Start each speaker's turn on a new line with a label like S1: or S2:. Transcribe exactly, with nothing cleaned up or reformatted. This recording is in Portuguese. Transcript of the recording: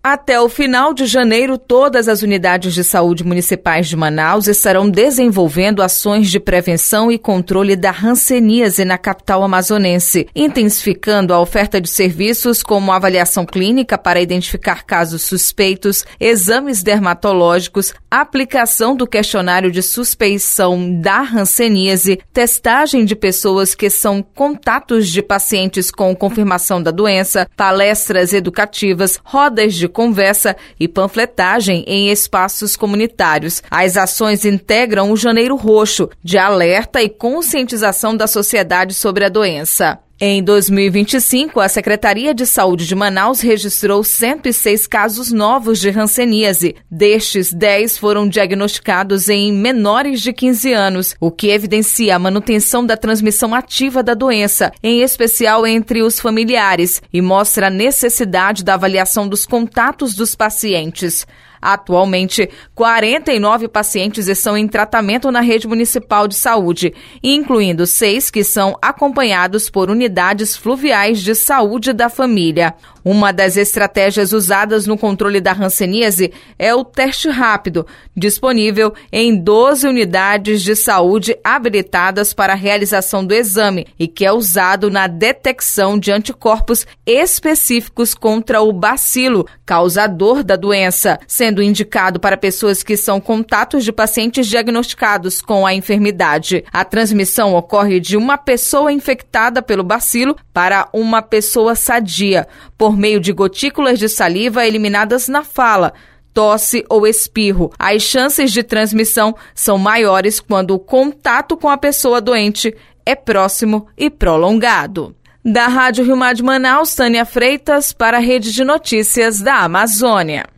S1: Até o final de janeiro, todas as unidades de saúde municipais de Manaus estarão desenvolvendo ações de prevenção e controle da hanseníase na capital amazonense, intensificando a oferta de serviços como avaliação clínica para identificar casos suspeitos, exames dermatológicos, aplicação do questionário de suspeição da hanseníase, testagem de pessoas que são contatos de pacientes com confirmação da doença, palestras educativas, rodas de conversa e panfletagem em espaços comunitários. As ações integram o Janeiro Roxo, de alerta e conscientização da sociedade sobre a doença. Em dois mil e vinte e cinco, a Secretaria de Saúde de Manaus registrou cento e seis casos novos de hanseníase. Destes, dez foram diagnosticados em menores de quinze anos, o que evidencia a manutenção da transmissão ativa da doença, em especial entre os familiares, e mostra a necessidade da avaliação dos contatos dos pacientes. Atualmente, quarenta e nove pacientes estão em tratamento na rede municipal de saúde, incluindo seis que são acompanhados por unidades fluviais de saúde da família. Uma das estratégias usadas no controle da hanseníase é o teste rápido, disponível em doze unidades de saúde habilitadas para a realização do exame e que é usado na detecção de anticorpos específicos contra o bacilo, causador da doença, sendo indicado para pessoas que são contatos de pacientes diagnosticados com a enfermidade. A transmissão ocorre de uma pessoa infectada pelo bacilo para uma pessoa sadia, por meio de gotículas de saliva eliminadas na fala, tosse ou espirro. As chances de transmissão são maiores quando o contato com a pessoa doente é próximo e prolongado. Da Rádio Rio Mar de Manaus, Tânia Freitas, para a Rede de Notícias da Amazônia.